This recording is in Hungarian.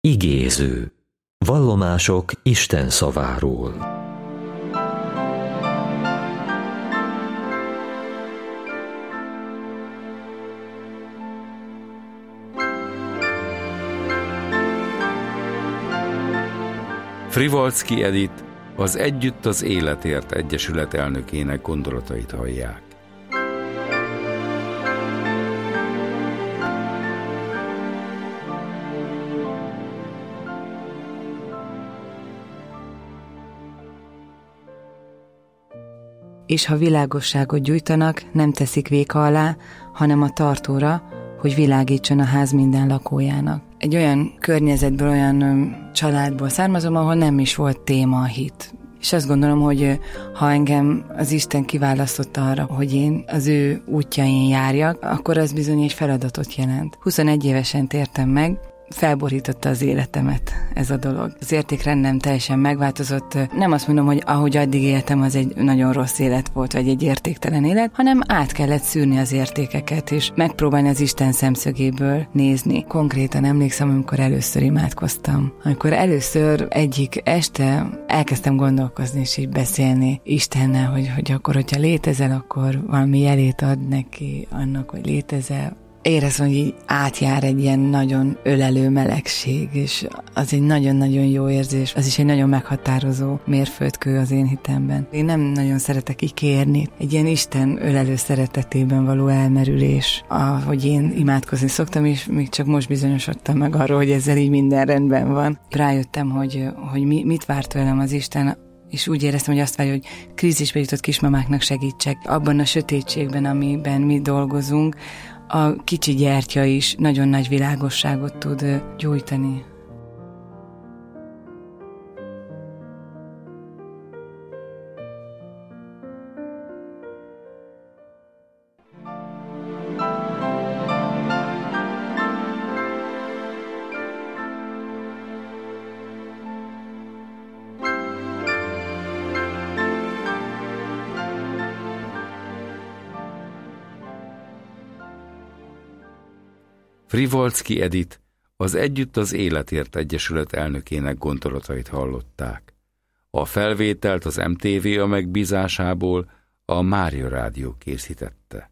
Igéző. Vallomások Isten szaváról. Frivalczky Edith, az Együtt az Életért Egyesület elnökének gondolatait hallják. És ha világosságot gyújtanak, nem teszik véka alá, hanem a tartóra, hogy világítson a ház minden lakójának. Egy olyan környezetből, olyan családból származom, ahol nem is volt téma a hit. És azt gondolom, hogy ha engem az Isten kiválasztotta arra, hogy én az ő útjain járjak, akkor az bizony egy feladatot jelent. 21 évesen tértem meg, felborította az életemet ez a dolog. Az értékrendem teljesen megváltozott. Nem azt mondom, hogy ahogy addig éltem, az egy nagyon rossz élet volt, vagy egy értéktelen élet, hanem át kellett szűrni az értékeket, és megpróbálni az Isten szemszögéből nézni. Konkrétan emlékszem, amikor először imádkoztam. Amikor először egyik este elkezdtem gondolkozni, és így beszélni Istennel, hogy akkor, hogyha létezel, akkor valami jelét ad neki annak, hogy létezel. Éreztem, hogy így átjár egy ilyen nagyon ölelő melegség, és az egy nagyon-nagyon jó érzés. Az is egy nagyon meghatározó mérföldkő az én hitemben. Én nem nagyon szeretek így kérni. Egy ilyen Isten ölelő szeretetében való elmerülés, ahogy én imádkozni szoktam, és még csak most bizonyosodtam meg arról, hogy ezzel így minden rendben van. Rájöttem, hogy mit várt velem az Isten, és úgy éreztem, hogy azt várja, hogy krízisbe jutott kismamáknak segítsek. Abban a sötétségben, amiben mi dolgozunk, a kicsi gyertya is nagyon nagy világosságot tud gyújtani. Frivalczky Edith, az Együtt az Életért Egyesület elnökének gondolatait hallották. A felvételt az MTV a megbízásából a Mária Rádió készítette.